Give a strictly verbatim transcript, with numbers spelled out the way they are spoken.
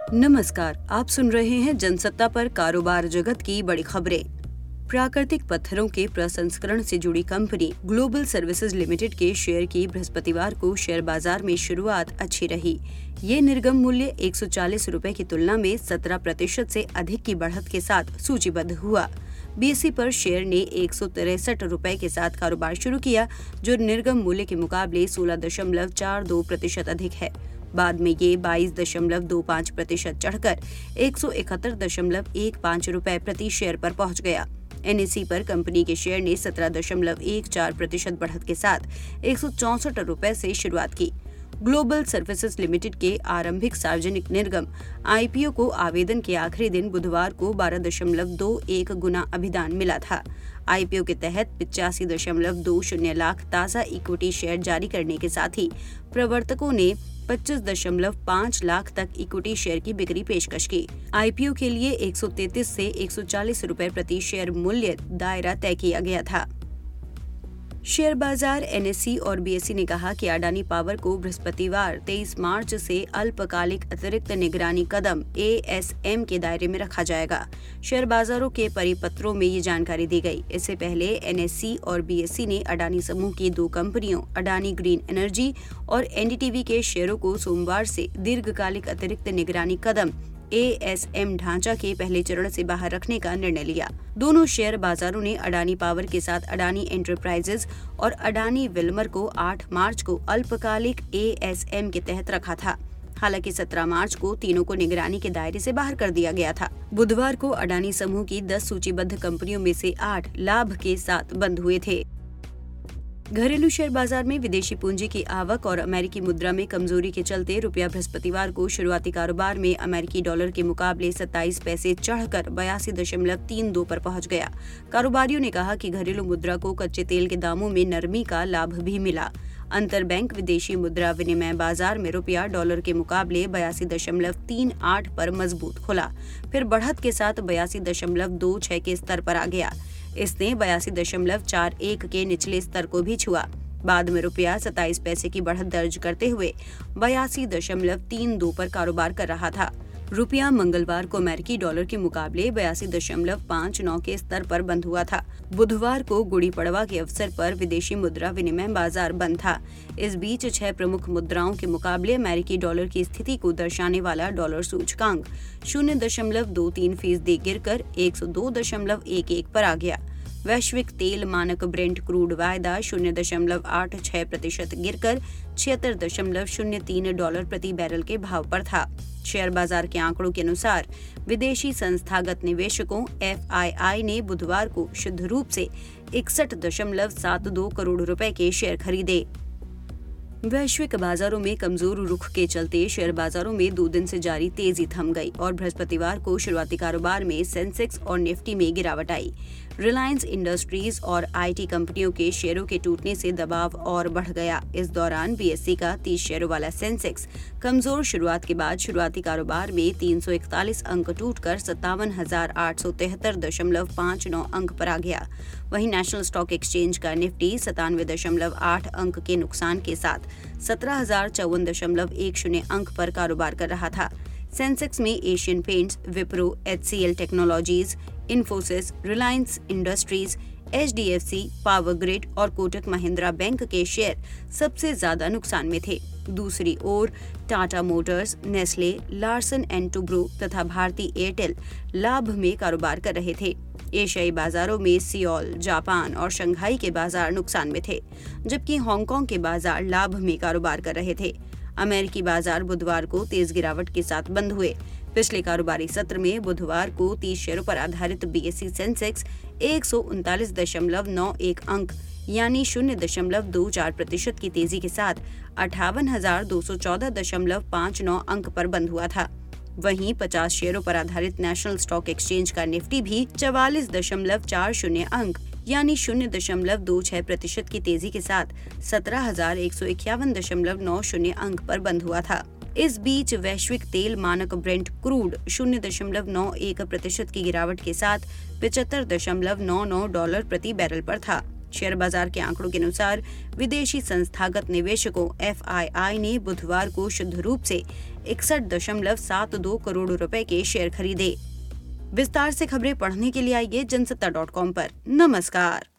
नमस्कार, आप सुन रहे हैं जनसत्ता पर कारोबार जगत की बड़ी खबरें। प्राकृतिक पत्थरों के प्रसंस्करण से जुड़ी कंपनी ग्लोबल सर्विसेज लिमिटेड के शेयर की बृहस्पतिवार को शेयर बाजार में शुरुआत अच्छी रही। ये निर्गम मूल्य एक सौ चालीस रुपए की तुलना में सत्रह प्रतिशत से अधिक की बढ़त के साथ सूचीबद्ध हुआ। बीएसई पर शेयर ने एक सौ तिरसठ रुपए के साथ कारोबार शुरू किया, जो निर्गम मूल्य के मुकाबले सोलह दशमलव चार दो प्रतिशत अधिक है। बाद में ये बाईस दशमलव दो पाँच प्रतिशत चढ़कर एक सौ इकहत्तर दशमलव एक पाँच रुपए प्रति शेयर पर पहुंच गया। एनएसई पर कंपनी के शेयर ने सत्रह दशमलव एक चार प्रतिशत बढ़त के साथ एक सौ चौसठ रुपए से शुरुआत की। ग्लोबल सर्विसेज लिमिटेड के आरंभिक सार्वजनिक निर्गम आईपीओ को आवेदन के आखिरी दिन बुधवार को बारह दशमलव दो एक गुना अभिदान मिला था। आईपीओ के तहत पिचासी दशमलव दो शून्य लाख ताज़ा इक्विटी शेयर जारी करने के साथ ही प्रवर्तकों ने पच्चीस दशमलव पाँच लाख तक इक्विटी शेयर की बिक्री पेशकश की। आईपीओ के लिए एक सौ तैंतीस से एक सौ चालीस रुपए प्रति शेयर मूल्य दायरा तय किया गया था। शेयर बाजार एनएसई और बीएसई ने कहा कि अडानी पावर को बृहस्पतिवार तेईस मार्च से अल्पकालिक अतिरिक्त निगरानी कदम एएसएम के दायरे में रखा जाएगा। शेयर बाजारों के परिपत्रों में ये जानकारी दी गई। इससे पहले एनएसई और बीएसई ने अडानी समूह की दो कंपनियों अडानी ग्रीन एनर्जी और एनडीटीवी के शेयरों को सोमवार से दीर्घकालिक अतिरिक्त निगरानी कदम एएसएम ढांचा के पहले चरण से बाहर रखने का निर्णय लिया। दोनों शेयर बाजारों ने अडानी पावर के साथ अडानी एंटरप्राइजेज और अडानी विल्मर को आठ मार्च को अल्पकालिक एएसएम के तहत रखा था। हालांकि सत्रह मार्च को तीनों को निगरानी के दायरे से बाहर कर दिया गया था। बुधवार को अडानी समूह की दस सूचीबद्ध कंपनियों में से आठ लाभ के साथ बंद हुए थे। घरेलू शेयर बाजार में विदेशी पूंजी की आवक और अमेरिकी मुद्रा में कमजोरी के चलते रुपया बृहस्पतिवार को शुरुआती कारोबार में अमेरिकी डॉलर के मुकाबले सत्ताईस पैसे चढ़कर बयासी दशमलव तीन दो पर पहुंच गया। कारोबारियों ने कहा कि घरेलू मुद्रा को कच्चे तेल के दामों में नरमी का लाभ भी मिला। अंतर बैंक विदेशी मुद्रा विनिमय बाजार में रुपया डॉलर के मुकाबले बयासी दशमलव तीन आठ पर मजबूत खुला, फिर बढ़त के साथ बयासी दशमलव दो छह के स्तर पर आ गया। इसने बयासी दशमलव चार एक के निचले स्तर को भी छुआ। बाद में रुपया सत्ताईस पैसे की बढ़त दर्ज करते हुए बयासी दशमलव तीन दो पर कारोबार कर रहा था। रुपया मंगलवार को अमेरिकी डॉलर के मुकाबले बयासी दशमलव पाँच नौ के स्तर पर बंद हुआ था। बुधवार को गुड़ी पड़वा के अवसर पर विदेशी मुद्रा विनिमय बाजार बंद था। इस बीच छह प्रमुख मुद्राओं के मुकाबले अमेरिकी डॉलर की स्थिति को दर्शाने वाला डॉलर सूचकांक शून्य दशमलव दो तीन फीसदी गिरकर एक सौ दो दशमलव एक एक पर आ गया। वैश्विक तेल मानक ब्रेंट क्रूड वायदा शून्य दशमलव आठ छह प्रतिशत गिरकर छिहत्तर दशमलव शून्य तीन डॉलर प्रति बैरल के भाव पर था। शेयर बाजार के आंकड़ों के अनुसार विदेशी संस्थागत निवेशकों एफआईआई ने बुधवार को शुद्ध रूप से इकसठ दशमलव सात दो करोड़ रुपए के शेयर खरीदे। वैश्विक बाजारों में कमजोर रुख के चलते शेयर बाजारों में दो दिन से जारी तेजी थम गई और बृहस्पतिवार को शुरुआती कारोबार में सेंसेक्स और निफ्टी में गिरावट आई। रिलायंस इंडस्ट्रीज और आईटी कंपनियों के शेयरों के टूटने से दबाव और बढ़ गया। इस दौरान बीएसई का तीस शेयरों वाला सेंसेक्स कमजोर शुरुआत के बाद शुरुआती कारोबार में तीन सौ इकतालीस अंक टूटकर सत्तावन हजार आठ सौ तिहत्तर दशमलव पाँच नौ अंक पर आ गया। वहीं नेशनल स्टॉक एक्सचेंज का निफ्टी सतानवे दशमलव आठ अंक के नुकसान के साथ सत्रह हजार चौवन दशमलव एक शून्य अंक पर कारोबार कर रहा था। सेंसेक्स में Asian paints, Wipro, HCL technologies, Infosys, Reliance industries, HDFC, power grid और कोटक महिंद्रा बैंक के शेयर सबसे ज्यादा नुकसान में थे। दूसरी ओर Tata motors, Nestle, Larsen and Toubro तथा भारती एयरटेल लाभ में कारोबार कर रहे थे। एशियाई बाजारों में सियोल, जापान और शंघाई के बाजार नुकसान में थे, जबकि हांगकांग के बाजार लाभ में कारोबार कर रहे थे। अमेरिकी बाजार बुधवार को तेज गिरावट के साथ बंद हुए। पिछले कारोबारी सत्र में बुधवार को तीस शेयरों पर आधारित बीएसई सेंसेक्स एक सौ उनतालीस दशमलव नौ एक अंक यानी शून्य दशमलव दो चार प्रतिशत की तेजी के साथ अठावन हजार दो सौ चौदह दशमलव पाँच नौ अंक पर बंद हुआ था। वहीं पचास शेयरों पर आधारित नेशनल स्टॉक एक्सचेंज का निफ्टी भी चवालीस दशमलव चार शून्य अंक यानी शून्य दशमलव दो छह प्रतिशत की तेजी के साथ सत्रह हजार एक सौ इक्यावन दशमलव नौ शून्य अंक पर बंद हुआ था। इस बीच वैश्विक तेल मानक ब्रेंट क्रूड शून्य दशमलव नौ एक प्रतिशत की गिरावट के साथ पिचहत्तर दशमलव नौ नौ डॉलर प्रति बैरल पर था। शेयर बाजार के आंकड़ों के अनुसार विदेशी संस्थागत निवेशकों एफ आई आई ने बुधवार को शुद्ध रूप से इकसठ दशमलव सात दो करोड़ रुपए के शेयर खरीदे। विस्तार से खबरें पढ़ने के लिए आइए जनसत्ता डॉट कॉम पर। नमस्कार।